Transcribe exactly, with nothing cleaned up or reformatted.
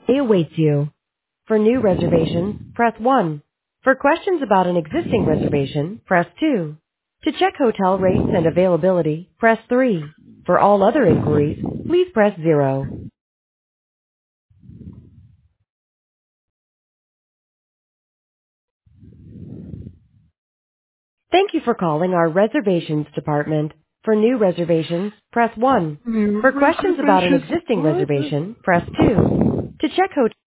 It awaits you. For new reservations, press one. For questions about an existing reservation, press two. To check hotel rates and availability, press three. For all other inquiries, please press zero. Thank you for calling our reservations department. For new reservations, press one. New For questions about an reservation existing support? reservation, press two. To check hotel